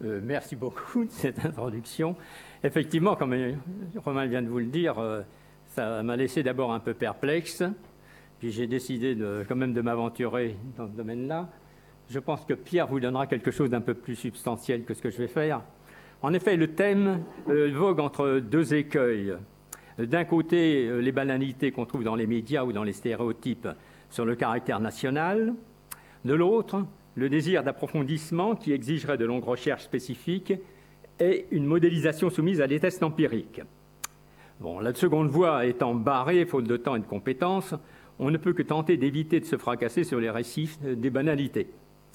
Merci beaucoup de cette introduction. Effectivement, comme Romain vient de vous le dire, ça m'a laissé d'abord un peu perplexe, puis j'ai décidé quand même de m'aventurer dans ce domaine-là. Je pense que Pierre vous donnera quelque chose d'un peu plus substantiel que ce que je vais faire. En effet, le thème vogue entre deux écueils. D'un côté, les banalités qu'on trouve dans les médias ou dans les stéréotypes sur le caractère national. De l'autre, le désir d'approfondissement qui exigerait de longues recherches spécifiques et une modélisation soumise à des tests empiriques. Bon, la seconde voie étant barrée, faute de temps et de compétences, on ne peut que tenter d'éviter de se fracasser sur les récifs des banalités.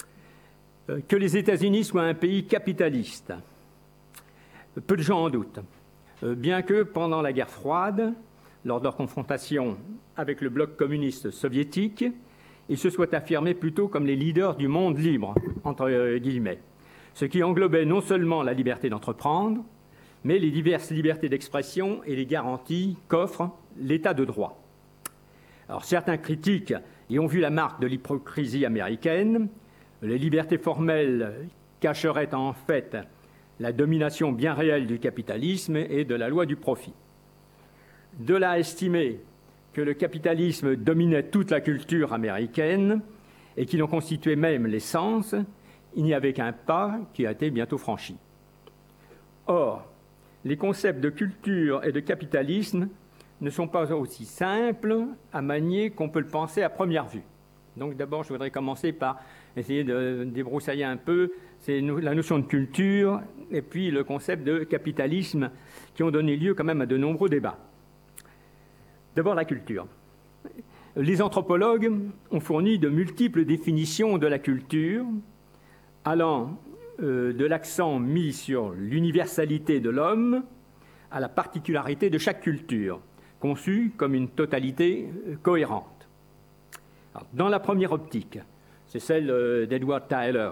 Que les États-Unis soient un pays capitaliste, peu de gens en doutent. Bien que, pendant la guerre froide, lors de leur confrontation avec le bloc communiste soviétique, ils se soient affirmés plutôt comme les leaders du monde libre, entre guillemets, ce qui englobait non seulement la liberté d'entreprendre, mais les diverses libertés d'expression et les garanties qu'offre l'État de droit. Alors, certains critiques y ont vu la marque de l'hypocrisie américaine. Les libertés formelles cacheraient en fait la domination bien réelle du capitalisme et de la loi du profit. De là à estimer que le capitalisme dominait toute la culture américaine et qu'il en constituait même l'essence, il n'y avait qu'un pas qui a été bientôt franchi. Or, les concepts de culture et de capitalisme ne sont pas aussi simples à manier qu'on peut le penser à première vue. Donc d'abord, je voudrais commencer par essayer de débroussailler un peu la notion de culture et puis le concept de capitalisme qui ont donné lieu quand même à de nombreux débats. D'abord, la culture. Les anthropologues ont fourni de multiples définitions de la culture, allant de l'accent mis sur l'universalité de l'homme à la particularité de chaque culture, conçue comme une totalité cohérente. Alors, dans la première optique, c'est celle d'Edward Tyler,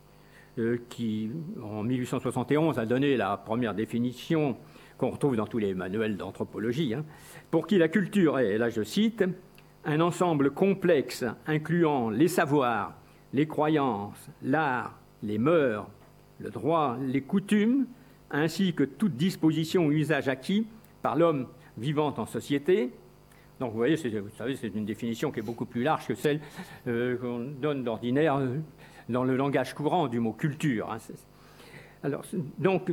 qui, en 1871, a donné la première définition qu'on retrouve dans tous les manuels d'anthropologie, pour qui la culture est, et là je cite, un ensemble complexe incluant les savoirs, les croyances, l'art, les mœurs, le droit, les coutumes, ainsi que toute disposition ou usage acquis par l'homme vivant en société. Donc vous voyez, vous savez, c'est une définition qui est beaucoup plus large que celle qu'on donne d'ordinaire dans le langage courant du mot culture. Alors, donc,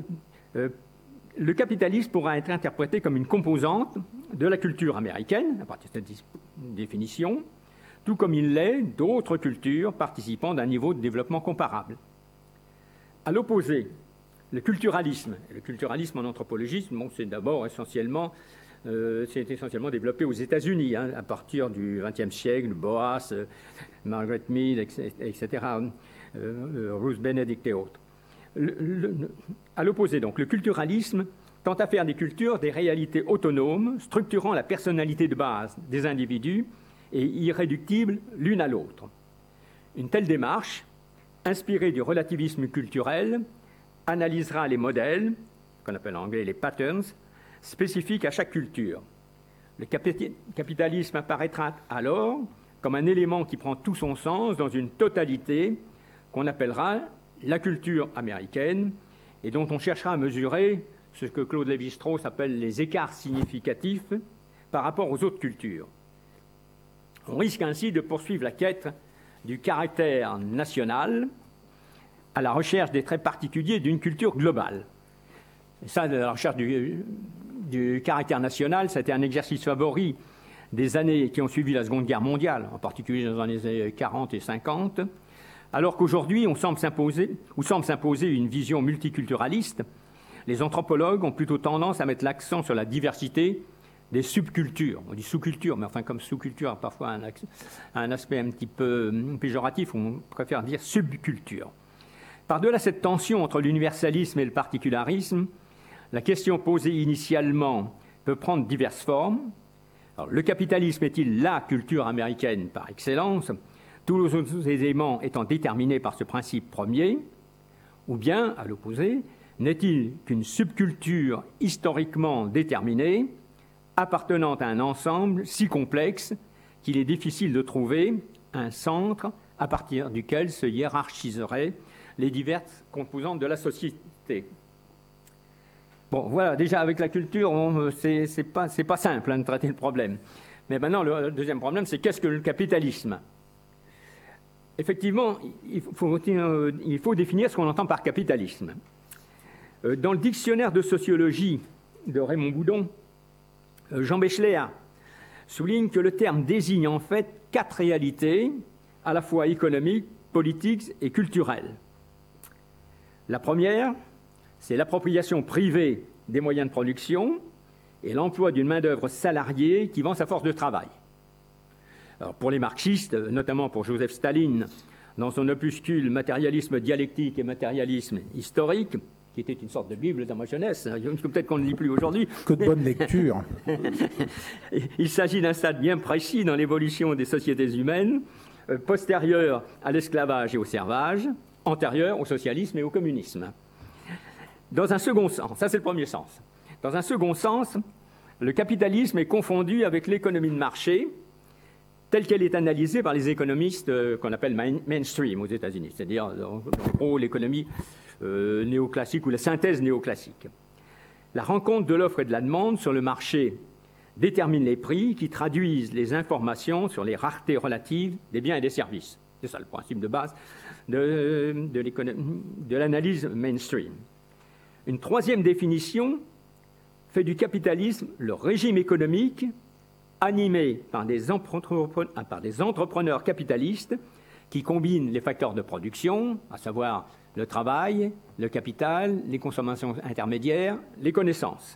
le capitalisme pourra être interprété comme une composante de la culture américaine, à partir de cette définition, tout comme il l'est d'autres cultures participant d'un niveau de développement comparable. À l'opposé, le culturalisme en anthropologie, c'est d'abord essentiellement développé aux États-Unis, à partir du XXe siècle, Boas, Margaret Mead, etc., Ruth Benedict et autres. À l'opposé, donc, le culturalisme tend à faire des cultures des réalités autonomes, structurant la personnalité de base des individus et irréductibles l'une à l'autre. Une telle démarche, inspirée du relativisme culturel, analysera les modèles, qu'on appelle en anglais les patterns, spécifiques à chaque culture. Le capitalisme apparaîtra alors comme un élément qui prend tout son sens dans une totalité qu'on appellera la culture américaine et dont on cherchera à mesurer ce que Claude Lévi-Strauss appelle les écarts significatifs par rapport aux autres cultures. On risque ainsi de poursuivre la quête du caractère national à la recherche des traits particuliers d'une culture globale. Et ça, la recherche du caractère national, c'était un exercice favori des années qui ont suivi la Seconde Guerre mondiale, en particulier dans les années 40 et 50, alors qu'aujourd'hui, on semble s'imposer une vision multiculturaliste. Les anthropologues ont plutôt tendance à mettre l'accent sur la diversité des subcultures. On dit sous-culture, mais enfin, comme sous-culture a parfois un aspect un petit peu péjoratif, on préfère dire subculture. Par-delà cette tension entre l'universalisme et le particularisme, la question posée initialement peut prendre diverses formes. Alors, le capitalisme est-il la culture américaine par excellence, tous les autres éléments étant déterminés par ce principe premier, ou bien, à l'opposé, n'est-il qu'une subculture historiquement déterminée, appartenant à un ensemble si complexe qu'il est difficile de trouver un centre à partir duquel se hiérarchiserait les diverses composantes de la société. Bon, voilà, déjà avec la culture, c'est pas simple de traiter le problème. Mais maintenant, le deuxième problème, c'est qu'est-ce que le capitalisme ? Effectivement, il faut définir ce qu'on entend par capitalisme. Dans le dictionnaire de sociologie de Raymond Boudon, Jean Béchler souligne que le terme désigne en fait 4 réalités, à la fois économiques, politiques et culturelles. La première, c'est l'appropriation privée des moyens de production et l'emploi d'une main-d'œuvre salariée qui vend sa force de travail. Alors pour les marxistes, notamment pour Joseph Staline, dans son opuscule Matérialisme dialectique et matérialisme historique, qui était une sorte de Bible dans ma jeunesse, peut-être qu'on ne lit plus aujourd'hui. Que de bonne lecture. Il s'agit d'un stade bien précis dans l'évolution des sociétés humaines, postérieur à l'esclavage et au servage, antérieur au socialisme et au communisme. Dans un second sens, ça c'est le premier sens. Dans un second sens, le capitalisme est confondu avec l'économie de marché, telle qu'elle est analysée par les économistes qu'on appelle mainstream aux États-Unis, c'est-à-dire en gros l'économie néoclassique ou la synthèse néoclassique. La rencontre de l'offre et de la demande sur le marché détermine les prix qui traduisent les informations sur les raretés relatives des biens et des services. C'est ça le principe de base de l'analyse mainstream. Une troisième définition fait du capitalisme le régime économique animé par des entrepreneurs capitalistes qui combinent les facteurs de production, à savoir le travail, le capital, les consommations intermédiaires, les connaissances,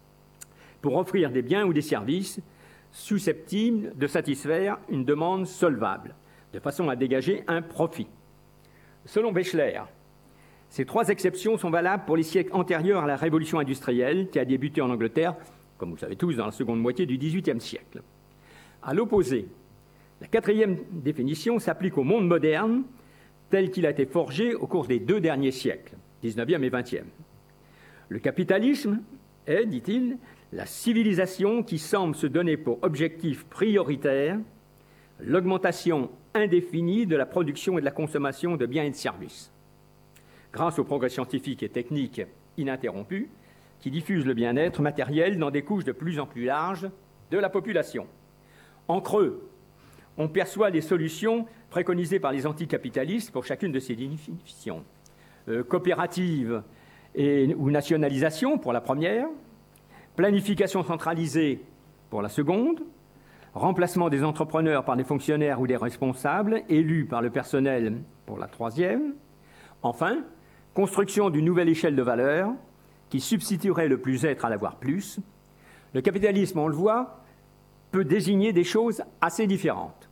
pour offrir des biens ou des services susceptibles de satisfaire une demande solvable, de façon à dégager un profit. Selon Béchler, ces 3 exceptions sont valables pour les siècles antérieurs à la révolution industrielle qui a débuté en Angleterre, comme vous le savez tous, dans la seconde moitié du XVIIIe siècle. À l'opposé, la 4e définition s'applique au monde moderne tel qu'il a été forgé au cours des 2 derniers siècles, 19e et 20e. Le capitalisme est, dit-il, la civilisation qui semble se donner pour objectif prioritaire l'augmentation indéfinie de la production et de la consommation de biens et de services, grâce aux progrès scientifiques et techniques ininterrompus qui diffusent le bien-être matériel dans des couches de plus en plus larges de la population. En creux, on perçoit les solutions préconisées par les anticapitalistes pour chacune de ces définitions. Coopérative ou nationalisation pour la première, planification centralisée pour la seconde, remplacement des entrepreneurs par des fonctionnaires ou des responsables élus par le personnel pour la troisième, enfin, construction d'une nouvelle échelle de valeur qui substituerait le plus-être à l'avoir plus. Le capitalisme, on le voit, peut désigner des choses assez différentes.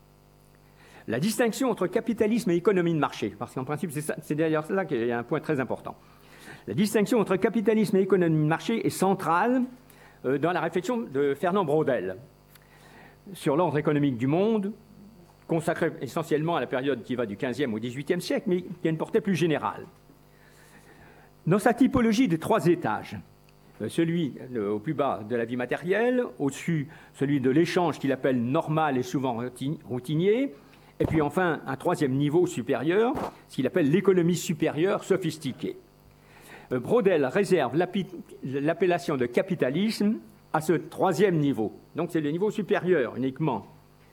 La distinction entre capitalisme et économie de marché, parce qu'en principe, c'est d'ailleurs là qu'il y a un point très important. La distinction entre capitalisme et économie de marché est centrale dans la réflexion de Fernand Braudel sur l'ordre économique du monde, consacré essentiellement à la période qui va du XVe au XVIIIe siècle, mais qui a une portée plus générale. Dans sa typologie de 3 étages, celui au plus bas de la vie matérielle, au-dessus celui de l'échange qu'il appelle normal et souvent routinier, et puis enfin un 3e niveau supérieur, ce qu'il appelle l'économie supérieure sophistiquée. Braudel réserve l'appellation de capitalisme à ce 3e niveau, donc c'est le niveau supérieur uniquement.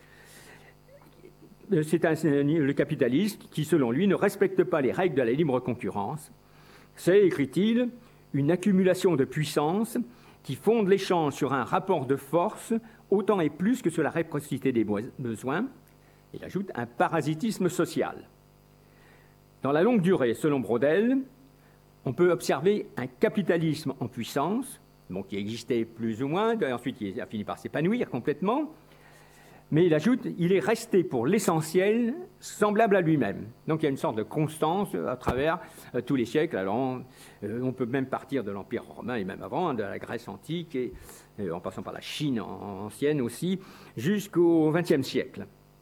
C'est le capitalisme qui, selon lui, ne respecte pas les règles de la libre concurrence. C'est, écrit-il, une accumulation de puissance qui fonde l'échange sur un rapport de force autant et plus que sur la réciprocité des besoins. Il ajoute un parasitisme social. Dans la longue durée, selon Braudel, on peut observer un capitalisme en puissance, qui existait plus ou moins, ensuite il a fini par s'épanouir complètement, mais il ajoute, il est resté pour l'essentiel semblable à lui-même. Donc il y a une sorte de constance à travers tous les siècles. Alors on peut même partir de l'Empire romain et même avant, de la Grèce antique, et en passant par la Chine ancienne aussi, jusqu'au XXe siècle.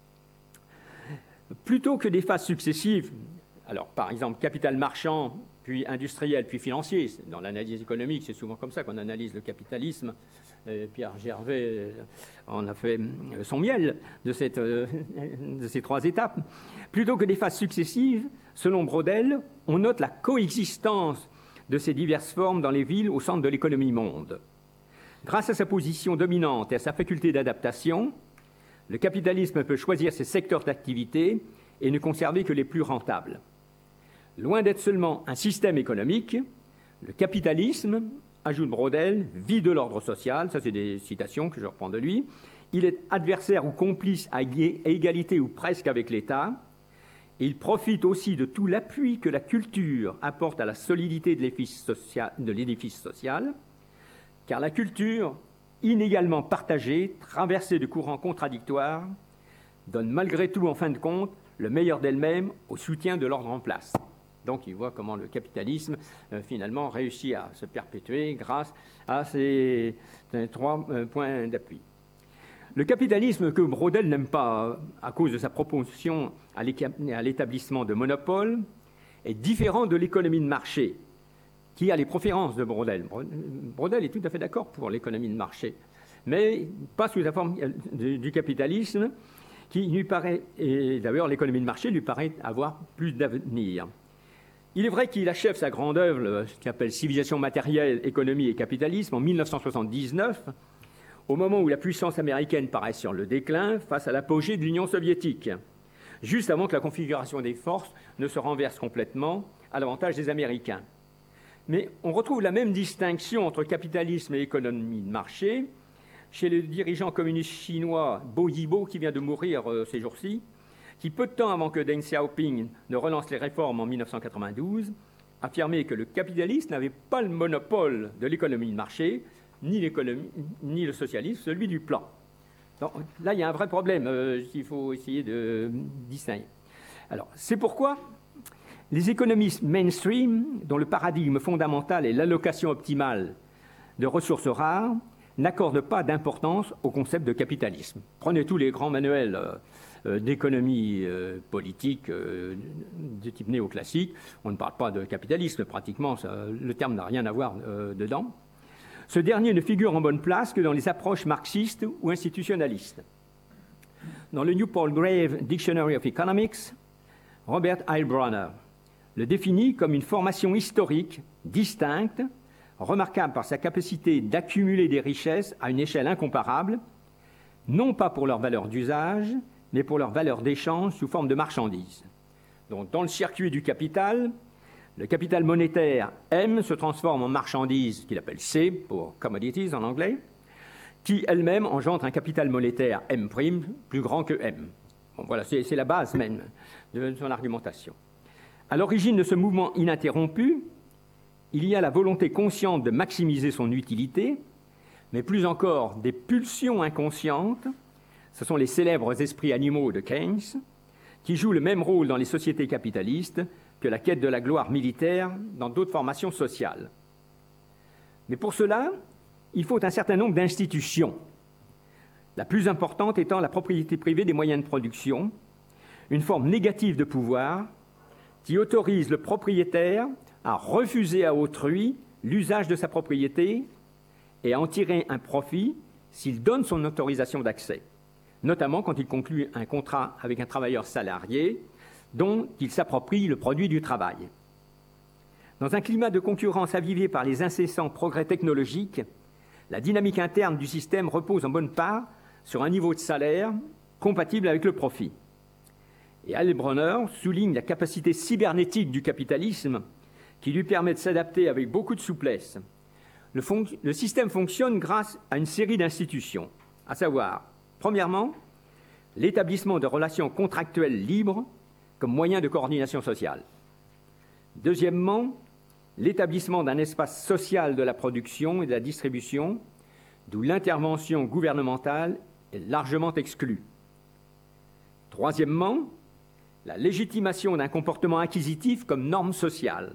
Plutôt que des phases successives, alors par exemple capital marchand, puis industriel, puis financier, dans l'analyse économique, c'est souvent comme ça qu'on analyse le capitalisme. Pierre Gervais en a fait son miel de ces 3 étapes. Plutôt que des phases successives, Selon Braudel, on note la coexistence de ces diverses formes dans les villes au centre de l'économie monde. Grâce à sa position dominante et à sa faculté d'adaptation, le capitalisme peut choisir ses secteurs d'activité et ne conserver que les plus rentables. Loin d'être seulement un système économique, le capitalisme, ajoute Braudel, vit de l'ordre social, ça c'est des citations que je reprends de lui, il est adversaire ou complice à égalité ou presque avec l'État, et il profite aussi de tout l'appui que la culture apporte à la solidité de l'édifice social, car la culture, inégalement partagée, traversée de courants contradictoires, donne malgré tout, en fin de compte, le meilleur d'elle-même au soutien de l'ordre en place. Donc, il voit comment le capitalisme, finalement, réussit à se perpétuer grâce à ces trois points d'appui. Le capitalisme que Braudel n'aime pas à cause de sa propension à l'établissement de monopoles est différent de l'économie de marché, qui a les préférences de Braudel. Braudel est tout à fait d'accord pour l'économie de marché, mais pas sous la forme du capitalisme, qui lui paraît, et d'ailleurs l'économie de marché lui paraît avoir plus d'avenir. Il est vrai qu'il achève sa grande œuvre, ce qu'il appelle Civilisation matérielle, économie et capitalisme, en 1979, au moment où la puissance américaine paraît sur le déclin face à l'apogée de l'Union soviétique, juste avant que la configuration des forces ne se renverse complètement à l'avantage des Américains. Mais on retrouve la même distinction entre capitalisme et économie de marché chez le dirigeant communiste chinois Bo Yibo, qui vient de mourir ces jours-ci, qui, peu de temps avant que Deng Xiaoping ne relance les réformes en 1992, affirmait que le capitalisme n'avait pas le monopole de l'économie de marché, ni le socialisme, celui du plan. Donc, là, il y a un vrai problème qu'il faut essayer de distinguer. Alors, c'est pourquoi les économistes mainstream, dont le paradigme fondamental est l'allocation optimale de ressources rares, n'accordent pas d'importance au concept de capitalisme. Prenez tous les grands manuels d'économie politique de type néoclassique, on ne parle pas de capitalisme pratiquement, le terme n'a rien à voir dedans. Ce dernier ne figure en bonne place que dans les approches marxistes ou institutionnalistes. Dans le New Palgrave Dictionary of Economics, Robert Heilbronner le définit comme une formation historique distincte, remarquable par sa capacité d'accumuler des richesses à une échelle incomparable, non pas pour leur valeur d'usage, mais pour leur valeur d'échange sous forme de marchandises. Donc, dans le circuit du capital, le capital monétaire M se transforme en marchandise qu'il appelle C, pour commodities en anglais, qui elle-même engendre un capital monétaire M', plus grand que M. Bon, voilà, c'est la base même de son argumentation. À l'origine de ce mouvement ininterrompu, il y a la volonté consciente de maximiser son utilité, mais plus encore des pulsions inconscientes, ce sont les célèbres esprits animaux de Keynes, qui jouent le même rôle dans les sociétés capitalistes que la quête de la gloire militaire dans d'autres formations sociales. Mais pour cela, il faut un certain nombre d'institutions, la plus importante étant la propriété privée des moyens de production, une forme négative de pouvoir qui autorise le propriétaire à refuser à autrui l'usage de sa propriété et à en tirer un profit s'il donne son autorisation d'accès, notamment quand il conclut un contrat avec un travailleur salarié dont il s'approprie le produit du travail. Dans un climat de concurrence avivé par les incessants progrès technologiques, la dynamique interne du système repose en bonne part sur un niveau de salaire compatible avec le profit. Et Heilbronner souligne la capacité cybernétique du capitalisme qui lui permet de s'adapter avec beaucoup de souplesse. Le système fonctionne grâce à une série d'institutions, à savoir, premièrement, l'établissement de relations contractuelles libres comme moyen de coordination sociale. Deuxièmement, l'établissement d'un espace social de la production et de la distribution, d'où l'intervention gouvernementale est largement exclue. Troisièmement, la légitimation d'un comportement acquisitif comme norme sociale.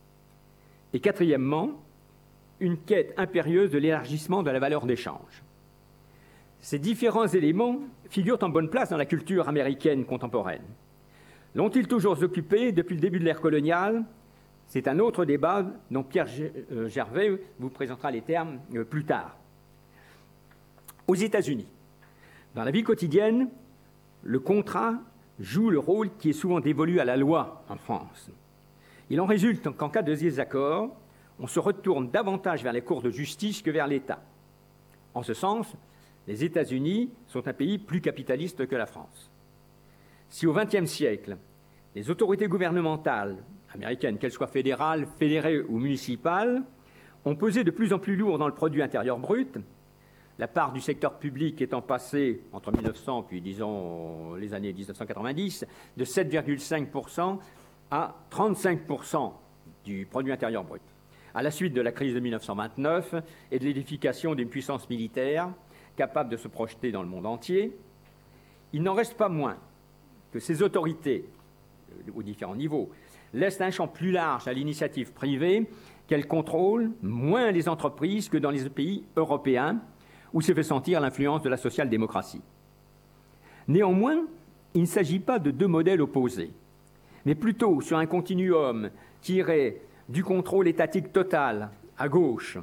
Et quatrièmement, une quête impérieuse de l'élargissement de la valeur d'échange. Ces différents éléments figurent en bonne place dans la culture américaine contemporaine. L'ont-ils toujours occupé depuis le début de l'ère coloniale ? C'est un autre débat dont Pierre Gervais vous présentera les termes plus tard. Aux États-Unis, dans la vie quotidienne, le contrat joue le rôle qui est souvent dévolu à la loi en France. Il en résulte qu'en cas de désaccord, on se retourne davantage vers les cours de justice que vers l'État. En ce sens, les États-Unis sont un pays plus capitaliste que la France. Si au XXe siècle, les autorités gouvernementales américaines, qu'elles soient fédérales, fédérées ou municipales, ont pesé de plus en plus lourd dans le produit intérieur brut, la part du secteur public étant passée entre 1900 puis disons les années 1990 de 7,5% à 35% du produit intérieur brut. À la suite de la crise de 1929 et de l'édification d'une puissance militaire capable de se projeter dans le monde entier, il n'en reste pas moins que ces autorités, aux différents niveaux, laissent un champ plus large à l'initiative privée qu'elles contrôlent moins les entreprises que dans les pays européens où se fait sentir l'influence de la social-démocratie. Néanmoins, il ne s'agit pas de deux modèles opposés, mais plutôt sur un continuum qui irait du contrôle étatique total à gauche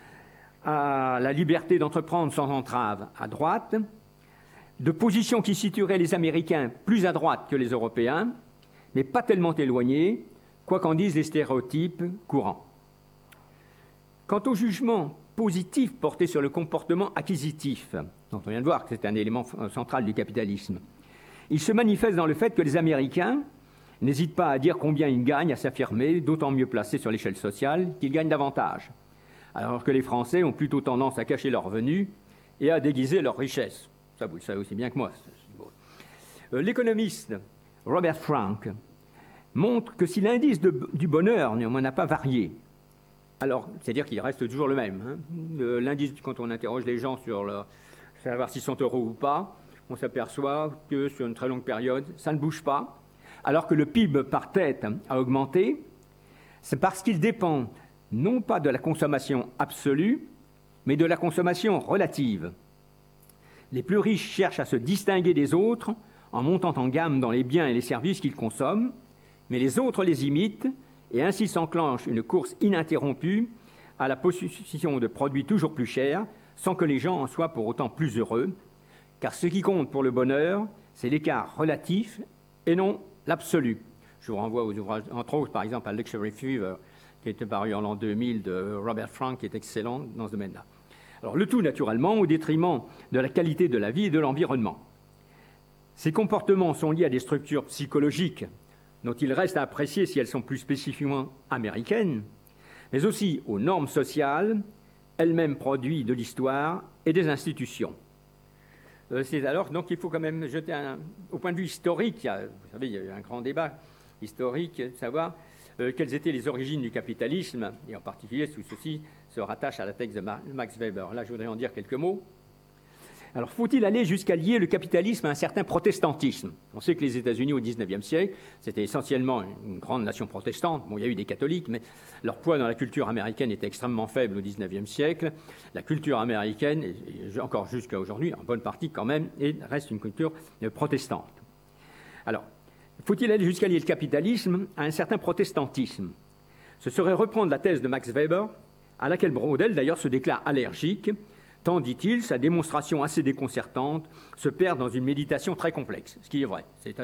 à la liberté d'entreprendre sans entrave à droite, de positions qui situeraient les Américains plus à droite que les Européens, mais pas tellement éloignés, quoi qu'en disent les stéréotypes courants. Quant au jugement positif porté sur le comportement acquisitif, dont on vient de voir que c'est un élément central du capitalisme, il se manifeste dans le fait que les Américains n'hésitent pas à dire combien ils gagnent, à s'affirmer, d'autant mieux placés sur l'échelle sociale qu'ils gagnent davantage, alors que les Français ont plutôt tendance à cacher leurs revenus et à déguiser leurs richesses. Ça, vous le savez aussi bien que moi. L'économiste Robert Frank montre que si l'indice du bonheur néanmoins n'a pas varié, alors, c'est-à-dire qu'il reste toujours le même. Hein. L'indice, quand on interroge les gens sur savoir s'ils sont heureux ou pas, on s'aperçoit que sur une très longue période, ça ne bouge pas, alors que le PIB par tête a augmenté. C'est parce qu'il dépend non pas de la consommation absolue, mais de la consommation relative. Les plus riches cherchent à se distinguer des autres en montant en gamme dans les biens et les services qu'ils consomment, mais les autres les imitent et ainsi s'enclenche une course ininterrompue à la possession de produits toujours plus chers, sans que les gens en soient pour autant plus heureux, car ce qui compte pour le bonheur, c'est l'écart relatif et non l'absolu. Je vous renvoie aux ouvrages, entre autres, par exemple, à Luxury Fever, qui était paru en l'an 2000 de Robert Frank, qui est excellent dans ce domaine-là. Alors, le tout, naturellement, au détriment de la qualité de la vie et de l'environnement. Ces comportements sont liés à des structures psychologiques dont il reste à apprécier si elles sont plus spécifiquement américaines, mais aussi aux normes sociales, elles-mêmes produits de l'histoire et des institutions. C'est alors donc il faut quand même jeter au point de vue historique, vous savez, il y a eu un grand débat historique, de savoir quelles étaient les origines du capitalisme, et en particulier tout ceci se rattache à la texte de Max Weber. Là, je voudrais en dire quelques mots. Alors, faut-il aller jusqu'à lier le capitalisme à un certain protestantisme? On sait que les États-Unis, au XIXe siècle, c'était essentiellement une grande nation protestante. Bon, il y a eu des catholiques, mais leur poids dans la culture américaine était extrêmement faible au XIXe siècle. La culture américaine, et encore jusqu'à aujourd'hui, en bonne partie quand même, reste une culture protestante. Alors, faut-il aller jusqu'à lier le capitalisme à un certain protestantisme? Ce serait reprendre la thèse de Max Weber, à laquelle Braudel, d'ailleurs, se déclare allergique, tant, dit-il, sa démonstration assez déconcertante se perd dans une méditation très complexe, ce qui est vrai. C'est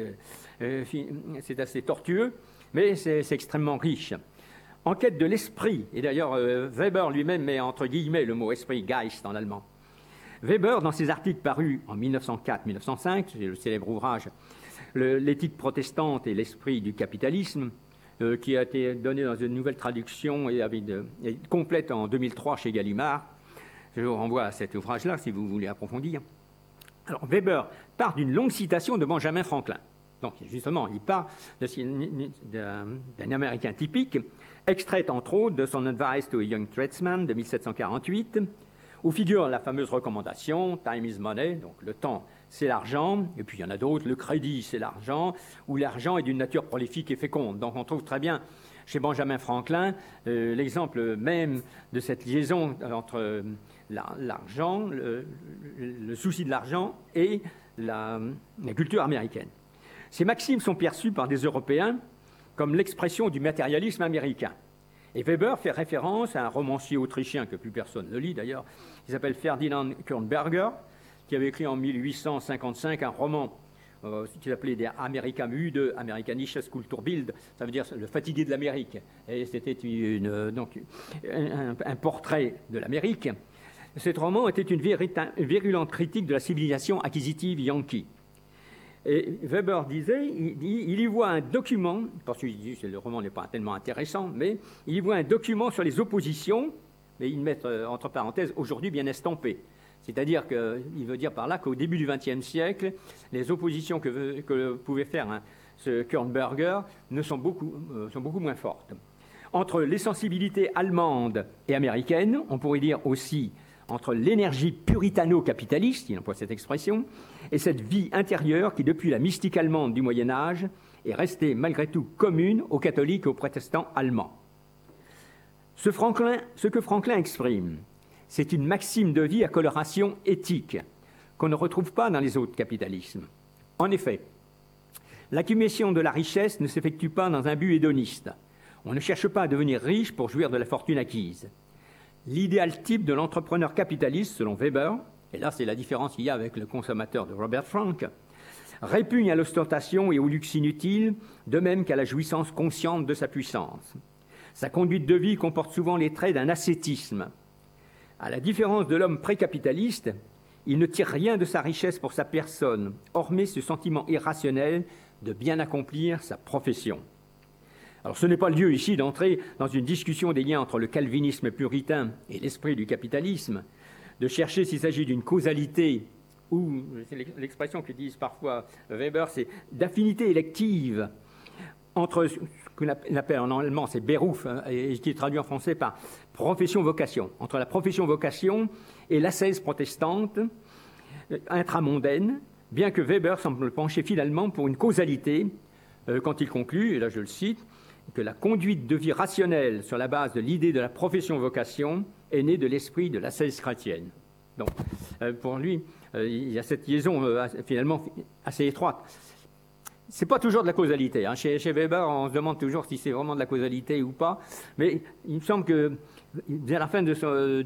assez tortueux, mais c'est extrêmement riche. En quête de l'esprit, et d'ailleurs Weber lui-même met entre guillemets le mot esprit, Geist en allemand. Weber, dans ses articles parus en 1904-1905, c'est le célèbre ouvrage L'éthique protestante et l'esprit du capitalisme, qui a été donné dans une nouvelle traduction et complète en 2003 chez Gallimard. Je vous renvoie à cet ouvrage-là, si vous voulez approfondir. Alors, Weber part d'une longue citation de Benjamin Franklin. Donc, justement, il part d'un Américain typique, extraite, entre autres, de son Advice to a Young Tradesman de 1748, où figure la fameuse recommandation « Time is money », donc le temps, c'est l'argent, et puis il y en a d'autres, le crédit, c'est l'argent, où l'argent est d'une nature prolifique et féconde. Donc, on trouve très bien chez Benjamin Franklin l'exemple même de cette liaison entre l'argent, le souci de l'argent et la culture américaine. Ces maximes sont perçues par des Européens comme l'expression du matérialisme américain. Et Weber fait référence à un romancier autrichien que plus personne ne lit d'ailleurs, qui s'appelle Ferdinand Kernberger, qui avait écrit en 1855 un roman ce qu'ils appelaient des Amerika müde, amerikanisches Kulturbild, ça veut dire le fatigué de l'Amérique. Et c'était donc un portrait de l'Amérique. Cet roman était une virulente critique de la civilisation acquisitive yankee. Et Weber disait, il y voit un document, parce que le roman n'est pas tellement intéressant, mais il y voit un document sur les oppositions, mais ils mettent entre parenthèses, aujourd'hui bien estampées. C'est-à-dire qu'il veut dire par là qu'au début du XXe siècle, les oppositions que pouvait faire ce Kernberger sont beaucoup moins fortes. Entre les sensibilités allemandes et américaines, on pourrait dire aussi entre l'énergie puritano-capitaliste, il emploie cette expression, et cette vie intérieure qui, depuis la mystique allemande du Moyen-Âge, est restée malgré tout commune aux catholiques et aux protestants allemands. Ce que Franklin exprime, c'est une maxime de vie à coloration éthique qu'on ne retrouve pas dans les autres capitalismes. En effet, l'accumulation de la richesse ne s'effectue pas dans un but hédoniste. On ne cherche pas à devenir riche pour jouir de la fortune acquise. L'idéal type de l'entrepreneur capitaliste, selon Weber, et là c'est la différence qu'il y a avec le consommateur de Robert Frank, répugne à l'ostentation et au luxe inutile, de même qu'à la jouissance consciente de sa puissance. Sa conduite de vie comporte souvent les traits d'un ascétisme. À la différence de l'homme précapitaliste, il ne tire rien de sa richesse pour sa personne, hormis ce sentiment irrationnel de bien accomplir sa profession. Alors ce n'est pas le lieu ici d'entrer dans une discussion des liens entre le calvinisme puritain et l'esprit du capitalisme, de chercher s'il s'agit d'une causalité ou, c'est l'expression qu'utilise parfois Weber, c'est d'affinité élective entre ce qu'on appelle en allemand, c'est Beruf, et qui est traduit en français par profession-vocation, entre la profession-vocation et l'ascèse protestante intramondaine, bien que Weber semble pencher finalement pour une causalité, quand il conclut, et là je le cite, que la conduite de vie rationnelle sur la base de l'idée de la profession-vocation est née de l'esprit de l'ascèse chrétienne. Donc, pour lui, il y a cette liaison finalement assez étroite. C'est pas toujours de la causalité. Hein. Chez Weber, on se demande toujours si c'est vraiment de la causalité ou pas, mais il me semble que, vers la fin de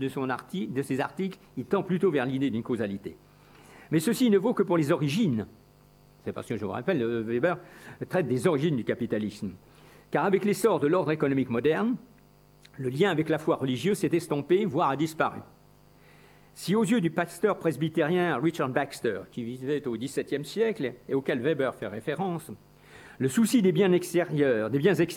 ses articles, il tend plutôt vers l'idée d'une causalité. Mais ceci ne vaut que pour les origines. C'est parce que, je vous rappelle, Weber traite des origines du capitalisme. Car avec l'essor de l'ordre économique moderne, le lien avec la foi religieuse s'est estompé, voire a disparu. Si aux yeux du pasteur presbytérien Richard Baxter, qui vivait au XVIIe siècle et auquel Weber fait référence, le souci des biens extérieurs,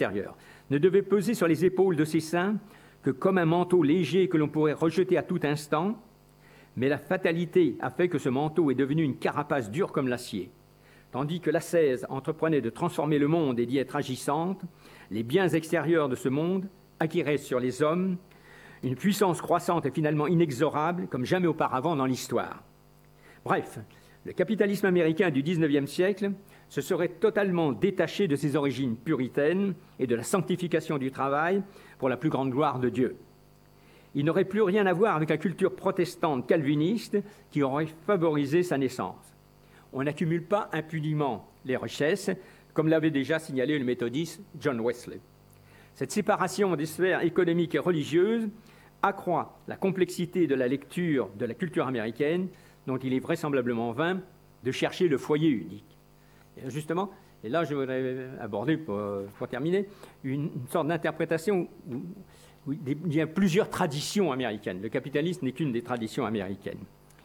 ne devait peser sur les épaules de ses saints que comme un manteau léger que l'on pourrait rejeter à tout instant, mais la fatalité a fait que ce manteau est devenu une carapace dure comme l'acier. Tandis que l'ascèse entreprenait de transformer le monde et d'y être agissante, les biens extérieurs de ce monde acquéraient sur les hommes une puissance croissante et finalement inexorable comme jamais auparavant dans l'histoire. Bref, le capitalisme américain du XIXe siècle se serait totalement détaché de ses origines puritaines et de la sanctification du travail pour la plus grande gloire de Dieu. Il n'aurait plus rien à voir avec la culture protestante calviniste qui aurait favorisé sa naissance. On n'accumule pas impunément les richesses, comme l'avait déjà signalé le méthodiste John Wesley. Cette séparation des sphères économiques et religieuses accroît la complexité de la lecture de la culture américaine, dont il est vraisemblablement vain de chercher le foyer unique. Et justement, et là je voudrais aborder, pour terminer, une sorte d'interprétation où il y a plusieurs traditions américaines. Le capitalisme n'est qu'une des traditions américaines.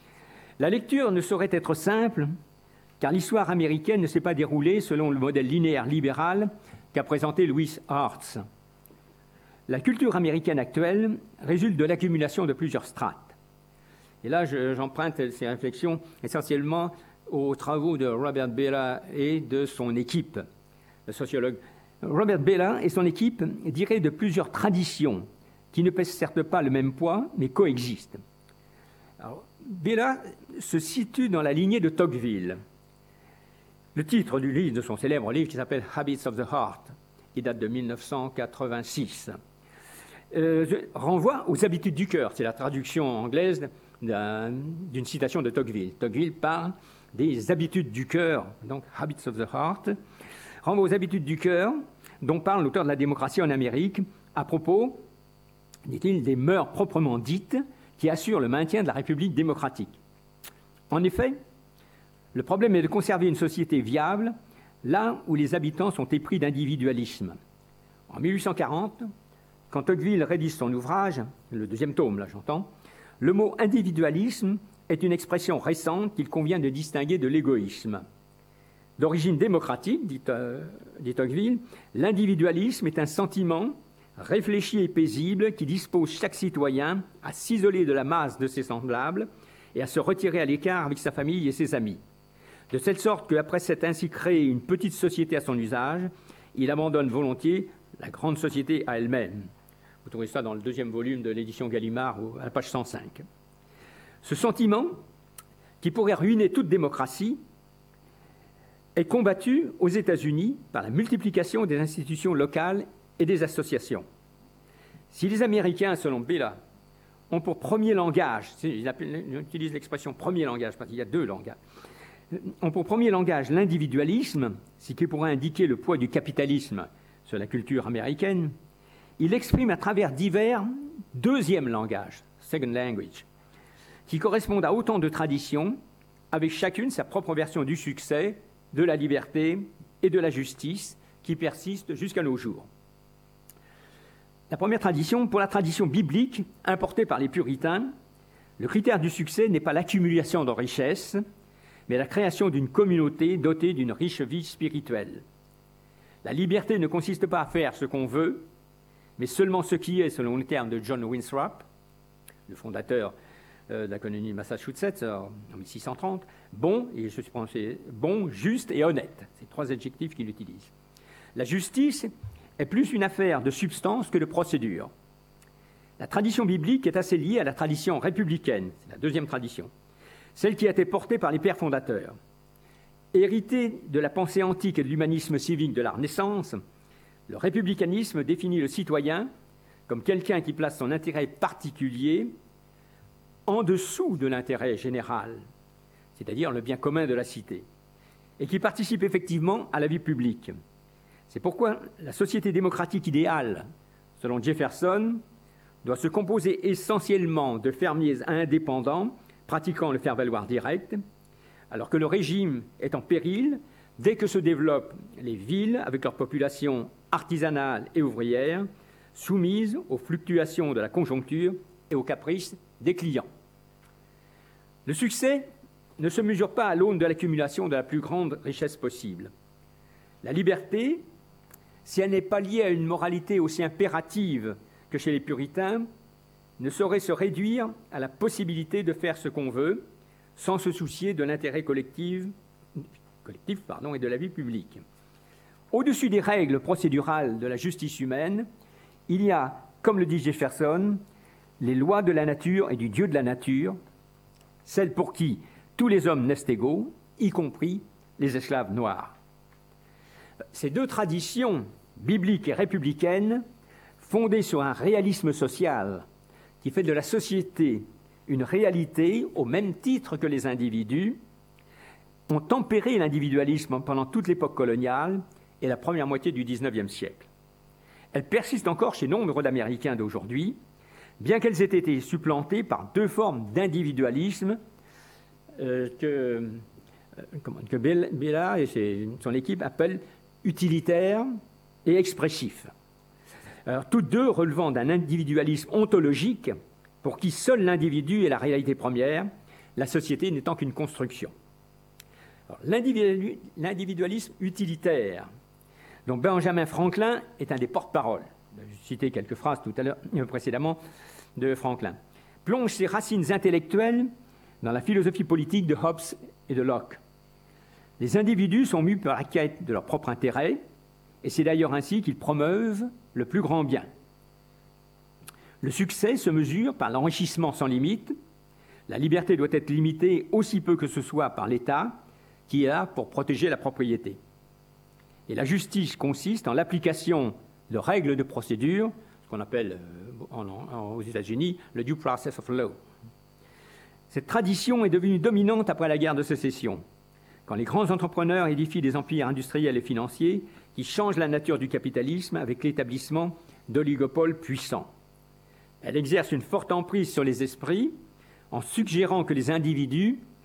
La lecture ne saurait être simple, car l'histoire américaine ne s'est pas déroulée selon le modèle linéaire libéral qu'a présenté Louis Hartz. La culture américaine actuelle résulte de l'accumulation de plusieurs strates. Et là, j'emprunte ces réflexions essentiellement aux travaux de Robert Bellah et de son équipe, le sociologue. Robert Bellah et son équipe diraient de plusieurs traditions qui ne pèsent certes pas le même poids, mais coexistent. Alors, Bellah se situe dans la lignée de Tocqueville. Le titre du livre, de son célèbre livre qui s'appelle « Habits of the Heart », qui date de 1986, renvoie aux habitudes du cœur. C'est la traduction anglaise d'une citation de Tocqueville. Tocqueville parle des habitudes du cœur, donc « Habits of the Heart », renvoie aux habitudes du cœur dont parle l'auteur de la démocratie en Amérique à propos, dit-il, des mœurs proprement dites qui assurent le maintien de la République démocratique. En effet, Le problème est de conserver une société viable là où les habitants sont épris d'individualisme. En 1840, quand Tocqueville rédige son ouvrage, le deuxième tome, là j'entends, le mot individualisme est une expression récente qu'il convient de distinguer de l'égoïsme. D'origine démocratique, dit Tocqueville, l'individualisme est un sentiment réfléchi et paisible qui dispose chaque citoyen à s'isoler de la masse de ses semblables et à se retirer à l'écart avec sa famille et ses amis. De telle sorte qu'après s'être ainsi créé une petite société à son usage, il abandonne volontiers la grande société à elle-même. Vous trouvez ça dans le deuxième volume de l'édition Gallimard, à la page 105. Ce sentiment, qui pourrait ruiner toute démocratie, est combattu aux États-Unis par la multiplication des institutions locales et des associations. Si les Américains, selon Bella, ont pour premier langage, ils utilisent l'expression premier langage parce qu'il y a deux langages, ont pour premier langage l'individualisme, ce qui pourrait indiquer le poids du capitalisme sur la culture américaine, il exprime à travers divers deuxième langage, second language, qui correspondent à autant de traditions, avec chacune sa propre version du succès, de la liberté et de la justice, qui persiste jusqu'à nos jours. La première tradition, pour la tradition biblique importée par les puritains, le critère du succès n'est pas l'accumulation de richesses, mais la création d'une communauté dotée d'une riche vie spirituelle. La liberté ne consiste pas à faire ce qu'on veut, mais seulement ce qui est, selon les termes de John Winthrop, le fondateur de la colonie de Massachusetts en 1630, bon, et je suis prononcé bon, juste et honnête. C'est trois adjectifs qu'il utilise. La justice est plus une affaire de substance que de procédure. La tradition biblique est assez liée à la tradition républicaine, c'est la deuxième tradition, celle qui a été portée par les pères fondateurs. Hérité de la pensée antique et de l'humanisme civique de la Renaissance, le républicanisme définit le citoyen comme quelqu'un qui place son intérêt particulier en dessous de l'intérêt général, c'est-à-dire le bien commun de la cité, et qui participe effectivement à la vie publique. C'est pourquoi la société démocratique idéale, selon Jefferson, doit se composer essentiellement de fermiers indépendants pratiquant le faire-valoir direct, alors que le régime est en péril dès que se développent les villes avec leur population artisanale et ouvrière, soumise aux fluctuations de la conjoncture et aux caprices des clients. Le succès ne se mesure pas à l'aune de l'accumulation de la plus grande richesse possible. La liberté, si elle n'est pas liée à une moralité aussi impérative que chez les puritains, ne saurait se réduire à la possibilité de faire ce qu'on veut sans se soucier de l'intérêt collectif et de la vie publique. Au-dessus des règles procédurales de la justice humaine, il y a, comme le dit Jefferson, les lois de la nature et du Dieu de la nature, celles pour qui tous les hommes naissent égaux, y compris les esclaves noirs. Ces deux traditions, bibliques et républicaines, fondées sur un réalisme social qui fait de la société une réalité au même titre que les individus, ont tempéré l'individualisme pendant toute l'époque coloniale et la première moitié du XIXe siècle. Elles persistent encore chez nombre d'Américains d'aujourd'hui, bien qu'elles aient été supplantées par deux formes d'individualisme que Bella et son équipe appellent utilitaire et expressif. Alors, toutes deux relevant d'un individualisme ontologique pour qui seul l'individu est la réalité première, la société n'étant qu'une construction. Alors, l'individualisme utilitaire, dont Benjamin Franklin est un des porte-paroles, j'ai cité quelques phrases tout à l'heure, précédemment, de Franklin, plonge ses racines intellectuelles dans la philosophie politique de Hobbes et de Locke. Les individus sont mus par la quête de leur propre intérêt, et c'est d'ailleurs ainsi qu'ils promeuvent le plus grand bien. Le succès se mesure par l'enrichissement sans limite. La liberté doit être limitée aussi peu que ce soit par l'État, qui est là pour protéger la propriété. Et la justice consiste en l'application de règles de procédure, ce qu'on appelle aux États-Unis le due process of law. Cette tradition est devenue dominante après la guerre de sécession, quand les grands entrepreneurs édifient des empires industriels et financiers qui changent la nature du capitalisme avec l'établissement d'oligopoles puissants. Elle exerce une forte emprise sur les esprits en suggérant que les individus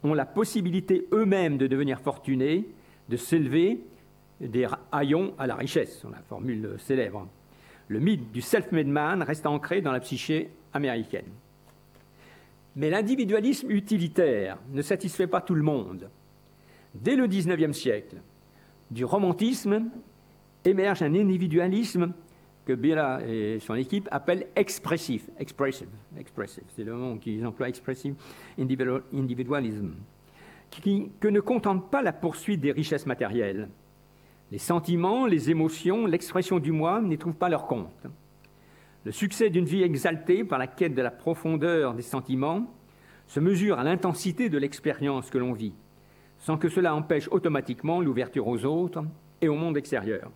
ont la possibilité eux-mêmes de devenir fortunés, de s'élever des haillons à la richesse, la formule célèbre. Le mythe du self-made man reste ancré dans la psyché américaine. Mais l'individualisme utilitaire ne satisfait pas tout le monde. Dès le XIXe siècle, du romantisme émerge un individualisme que Bella et son équipe appellent expressif, c'est le mot qu'ils emploient, expressive individualism, que ne contente pas la poursuite des richesses matérielles. Les sentiments, les émotions, l'expression du moi n'y trouvent pas leur compte. Le succès d'une vie exaltée par la quête de la profondeur des sentiments se mesure à l'intensité de l'expérience que l'on vit, sans que cela empêche automatiquement l'ouverture aux autres et au monde extérieur.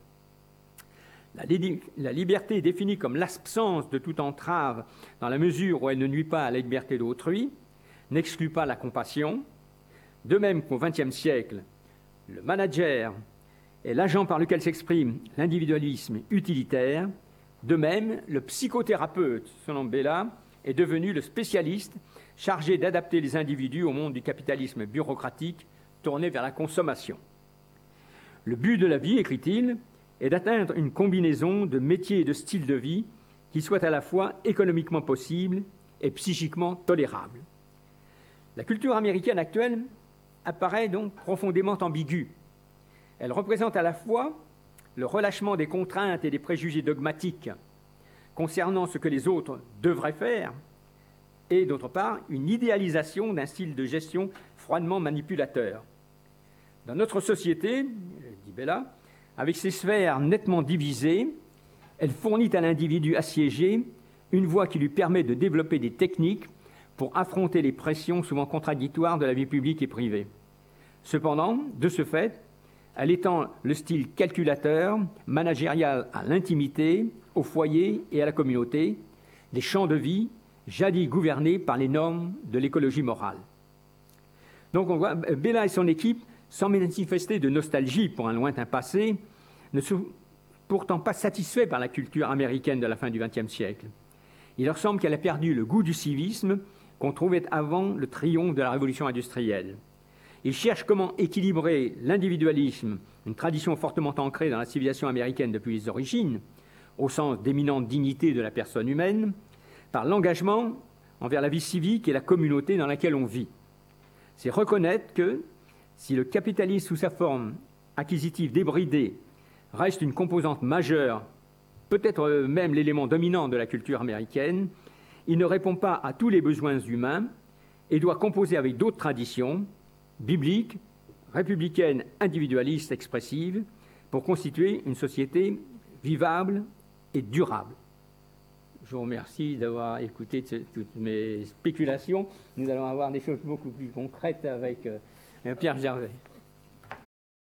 La liberté est définie comme l'absence de toute entrave dans la mesure où elle ne nuit pas à la liberté d'autrui, n'exclut pas la compassion. De même qu'au XXe siècle, le manager est l'agent par lequel s'exprime l'individualisme utilitaire. De même, le psychothérapeute, selon Bella, est devenu le spécialiste chargé d'adapter les individus au monde du capitalisme bureaucratique tourné vers la consommation. Le but de la vie, écrit-il, est d'atteindre une combinaison de métiers et de styles de vie qui soit à la fois économiquement possible et psychiquement tolérable. La culture américaine actuelle apparaît donc profondément ambiguë. Elle représente à la fois le relâchement des contraintes et des préjugés dogmatiques concernant ce que les autres devraient faire, et d'autre part, une idéalisation d'un style de gestion froidement manipulateur. Dans notre société, dit Bella, avec ses sphères nettement divisées, elle fournit à l'individu assiégé une voie qui lui permet de développer des techniques pour affronter les pressions souvent contradictoires de la vie publique et privée. Cependant, de ce fait, elle étend le style calculateur, managérial à l'intimité, au foyer et à la communauté, des champs de vie jadis gouvernés par les normes de l'écologie morale. Donc on voit, Bella et son équipe, sans manifester de nostalgie pour un lointain passé, ne sont pourtant pas satisfaits par la culture américaine de la fin du XXe siècle. Il leur semble qu'elle a perdu le goût du civisme qu'on trouvait avant le triomphe de la révolution industrielle. Ils cherchent comment équilibrer l'individualisme, une tradition fortement ancrée dans la civilisation américaine depuis les origines, au sens d'éminente dignité de la personne humaine, par l'engagement envers la vie civique et la communauté dans laquelle on vit. C'est reconnaître que, si le capitalisme sous sa forme acquisitive débridée reste une composante majeure, peut-être même l'élément dominant de la culture américaine, il ne répond pas à tous les besoins humains et doit composer avec d'autres traditions, bibliques, républicaines, individualistes, expressives, pour constituer une société vivable et durable. Je vous remercie d'avoir écouté toutes mes spéculations. Nous allons avoir des choses beaucoup plus concrètes avec Pierre Gervais.